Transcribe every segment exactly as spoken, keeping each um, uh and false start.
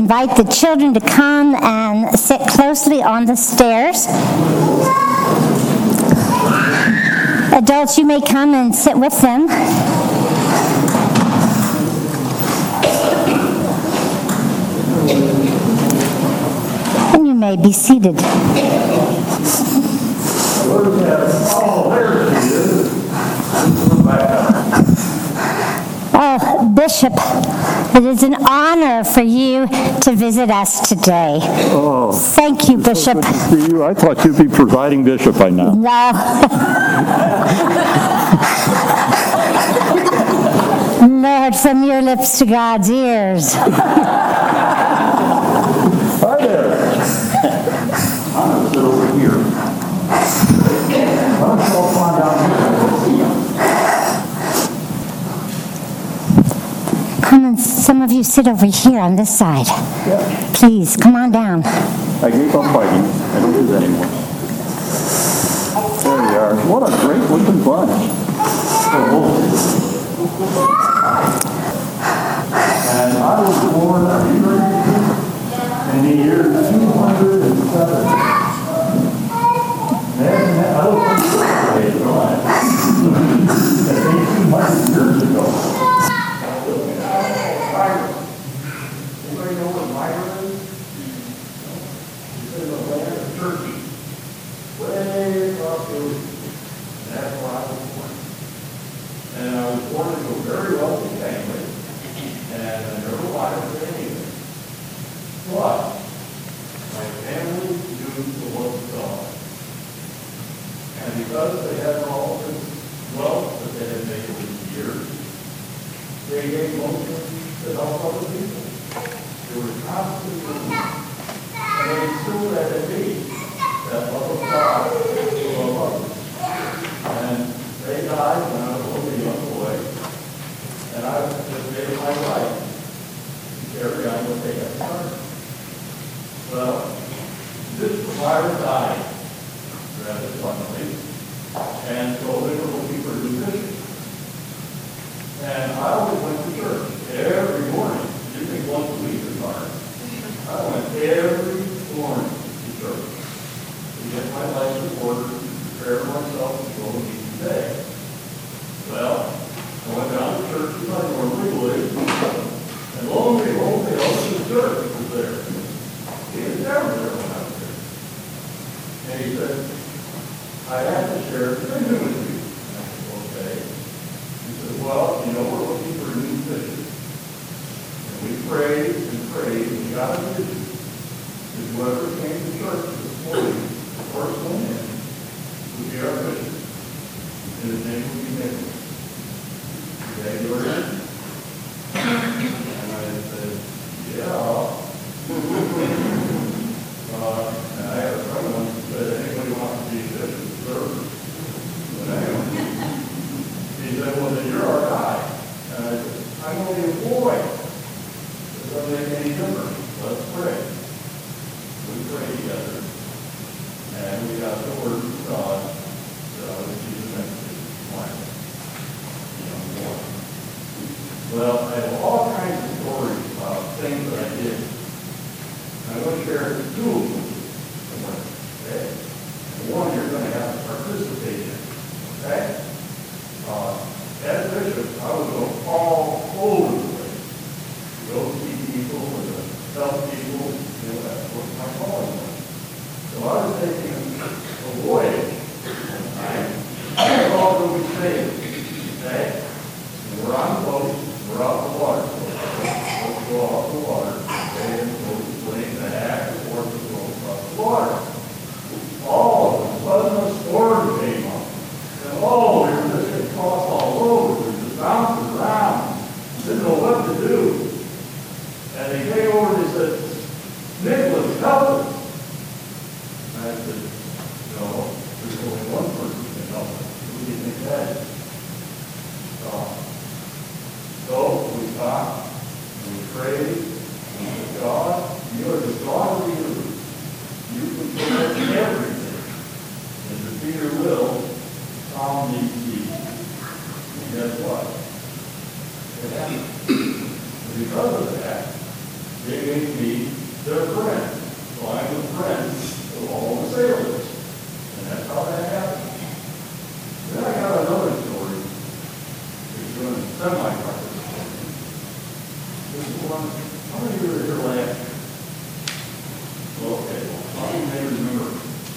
Invite the children to come and sit closely on the stairs. Adults, you may come and sit with them. And you may be seated. Oh, Bishop, it is an honor for you to visit us today. Oh, thank you, Bishop. So good to see you. I thought you'd be presiding bishop by now. No. Lord, from your lips to God's ears. Hi there. I'm going to sit over here. I'm going to find out. Come and some of you sit over here on this side. Yeah. Please, come on down. I gave up fighting. I don't do that anymore. There you are. What a great looking bunch. And I was born, are you ready? In the year two hundred seven. Man, I don't think it's right. That's eighteen hundred years ago. Anybody know what Myra is? It's in the land of Turkey. Way across the ocean. That's where I was born. And I was born into a very wealthy family. And I never wanted to do anything. But my family knew the love of God. And because they had all this wealth that they had made over the years, they gave most of it to help other people. They were constantly doing it. And they instilled that in me, that love of God to love others. And they died when I was only a young boy. And I just made it my life to carry on what they had started. Well, this provider died rather suddenly, and so they were looking for new bishops. And I always went to church every morning. You think once a week is hard. I went every morning to church to get my life in order, to prepare myself to go to meet today. Well, I went down to church as I normally would, and lo and behold, the elder of the church was there. He was never there when I was there. And he said, I have to share the vision with you. And I said, okay. He said, well, you know, we're looking for a new vision. And we prayed and prayed, and we got a vision. And whoever came to church this morning, the first one in, would be our vision. And his name would be Nicholas. Today you are in? And I said, yeah. uh, and I had a friend once who said, anybody wants to be a bishop, sure. But anyway, he said, well, then you're our guy. And I said, I'm only a boy. It doesn't make any difference. Let's pray. We pray together. And we got the word of God that I was Jesus next to Well, I have all kinds of stories about things that I did. I'm going to share two of them today. One you're going to have to participate in. Okay? Uh, as bishop, I was going all over the place. Go see people and help people. You know, that's what my calling was. So I was taking a voyage one time. That's all that we say. Okay? And we're on the boat. We're out the water. Let's go off the water. Okay? And so we're playing back and forth and go across the water. All of a sudden a storm came up. And oh, we were just getting tossed all over. We were just bouncing around. Didn't know what to do. And they came over and they said, Nicholas, help us. And I said, no, there's only one person who can help us. Who do you think that is? They're friends. So I'm a friend of all the sailors. And that's how that happened. Then I got another story. It's going to semi-private story. This is one, how many of you were here last year? Well, okay, well, how many may remember?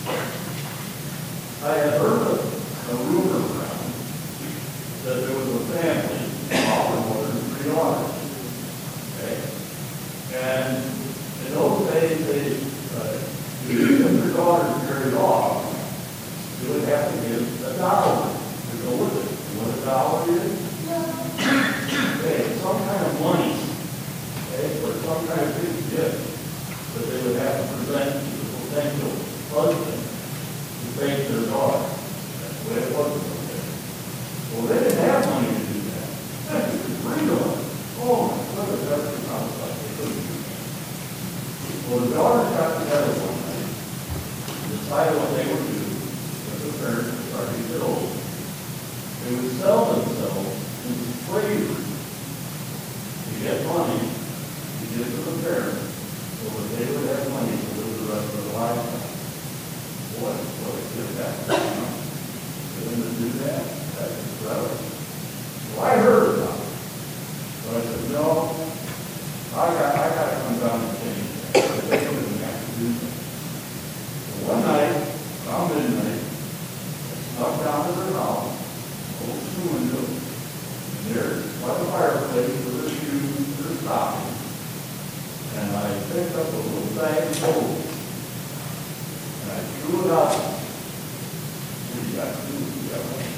I had heard a, a rumor around that there was a family, a father, mother, and three daughters. Okay? And in those days, they, uh, to get their daughters married off, you would have to give a dollar to go with it. You know what a dollar is? Okay, some kind of money, okay, or some kind of big gift that they would have to present to the potential husband to thank their daughter. That's the way it was. Okay. Well, they didn't have money to do that. That's just freedom. Oh my goodness, that's the sounds like they couldn't do that. Well, the daughters got together one night, decided what they would do. The parents were starting to get old. They would sell themselves into slavery to get money to give to the parents so that they would have money to live the rest of their lifetime. Boy, what a good that. For them to do that, that's incredible. Well, I heard about it. But I said, no, I got, I got to come down and change that. They don't even have to do that. So one night, around midnight, snuck down to their house, old two windows, and there, by the fireplace, with their shoes, their stockings, and I picked up a little bag of gold, and I threw it out. What do you got to do? You got one.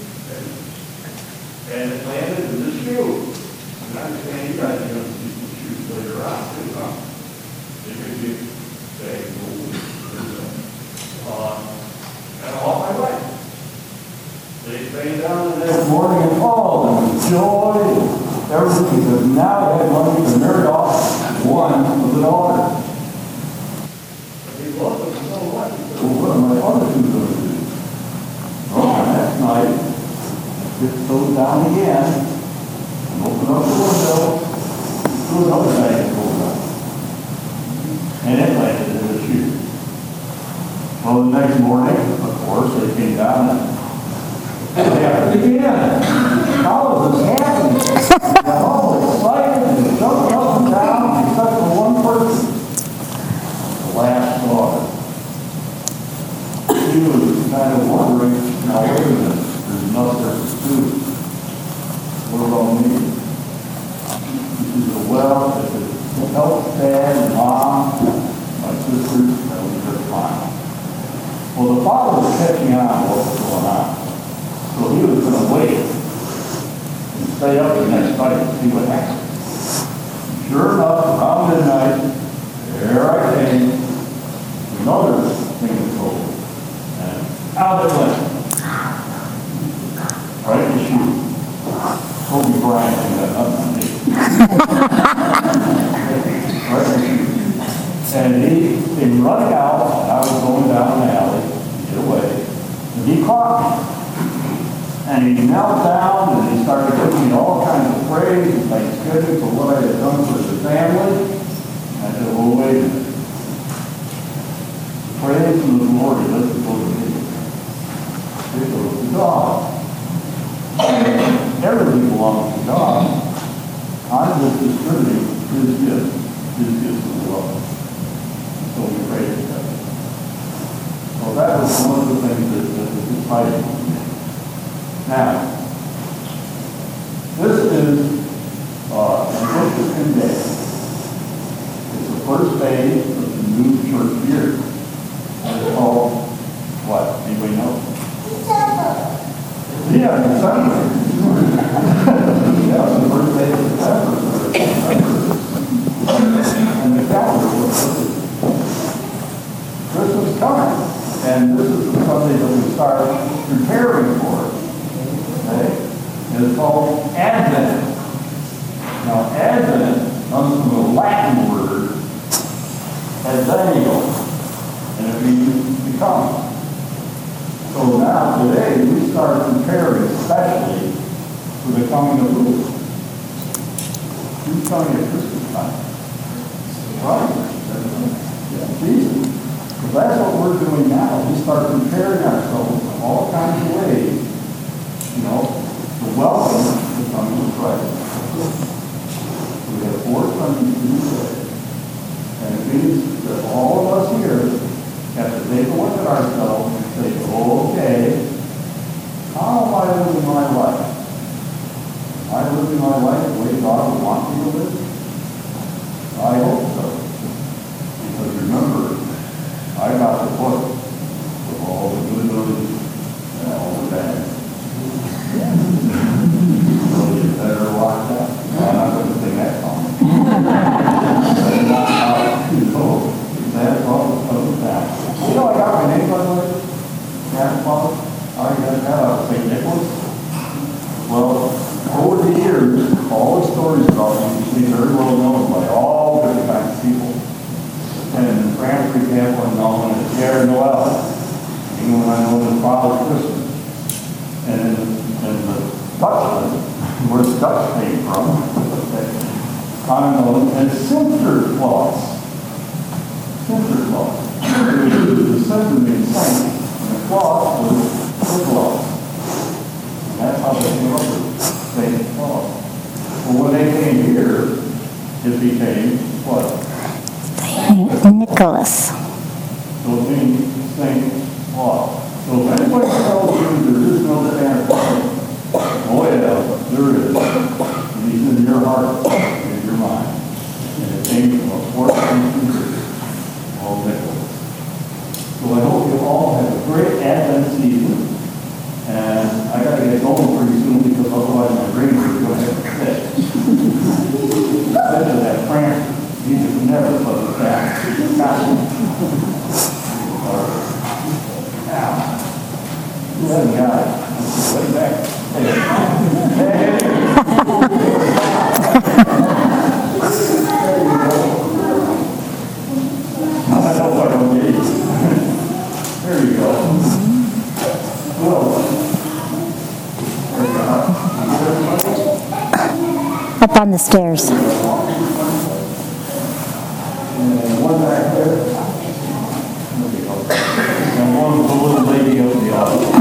And it landed in the shoe. And I understand you guys are going to see some shoes later on, too, huh? They could be bag of gold. Uh, and off I went. They came down the next morning and oh, and joy, and everything, because now they had money to marry off one of the daughters. But he loved them so much. He said, well, what are my other two going to do? Well, the next night, I just goes down again and opened up the window, threw another bag of gold out. And it landed in the shoe. Well, the next morning, of course, they came down and they happened again. How is this happening? They're all excited and jumping up and down except for one person. The last daughter. She was kind of wondering, now wait a minute, there's nothing there to do. What about me? She said, well, if it helps Dad and Mom, my sisters, that was just fine. Well, the father was catching on to what was going on. So he was going to wait and stay up the next night and see what happened. Sure enough, around midnight, there I came, another thing of gold. And out it went. Right in the shoe. Kobe Bryant ain't got nothing on me. Right in the shoe. And he came running out, and I was going down the alley to get away. And he caught me. And he knelt down and he started giving me all kinds of praise and thanksgiving for what I had done for the family. And I said, well, wait a minute. Praise from the Lord, he doesn't go to me. It goes to God. And everything belongs to God. I'm just distributing his gift, his gift of love. So we praise him. Well, that was one of the things that, that was exciting for me. Now, this is uh, an interesting day. It's the first day of the new church year. And it's called what? Anybody know? December. Yeah, December. Yeah, it's the first day of December. And the calendar was Christmas coming. And this is something that we start preparing for. Okay? And it's called Advent. Now, Advent comes from the Latin word advenio, and it means to come. So now, today, we start preparing especially for the coming of the Lord. Who's coming at Christmas time? Right? we're doing now. We start preparing ourselves in all kinds of ways, you know, to welcome the coming of Christ. We have four Sundays to do that. And it means that all of us here have to take a look at ourselves and say, oh, okay, how am I living my life? Am I living my life the way God would want me to live? I hope so. Because remember, I got the book with all the good news and all the bad. So you better watch out. I'm not going to sing that song. That's not how you know. That's all the stuff about. You know, I got my name, by the way. Grandfather. I got that out of Saint Nicholas. Well, over the years, all the stories about me became very well known by all different kinds of people. And in France, for example, I'm known as Pierre Noel, even when I'm known as Father Christmas. And in, in the Dutchland, where the Dutch came from, I'm known as Sinterklaas. Sinterklaas. The Sinter means saint, and the Claus was the Claus. And that's how they came up with Saint Claus. Well, when they came here, it became what? Nicholas. So it means Saint Claus. So if anybody tells you there is no Santa Claus, oh yeah, there is. And he's in your heart, in your mind. And it came from a fourteenth century called Nicholas. So I hope you all have a great Advent season. And I got to get going pretty soon because otherwise my brain is going to have to fit. Especially that Frank. You just never put it back. Now, you haven't got it. Put it back. Hey. Hey. There you go. I know what I'm getting. There you go. Well, Up on the stairs. And one back there. And one with a little lady up in the office.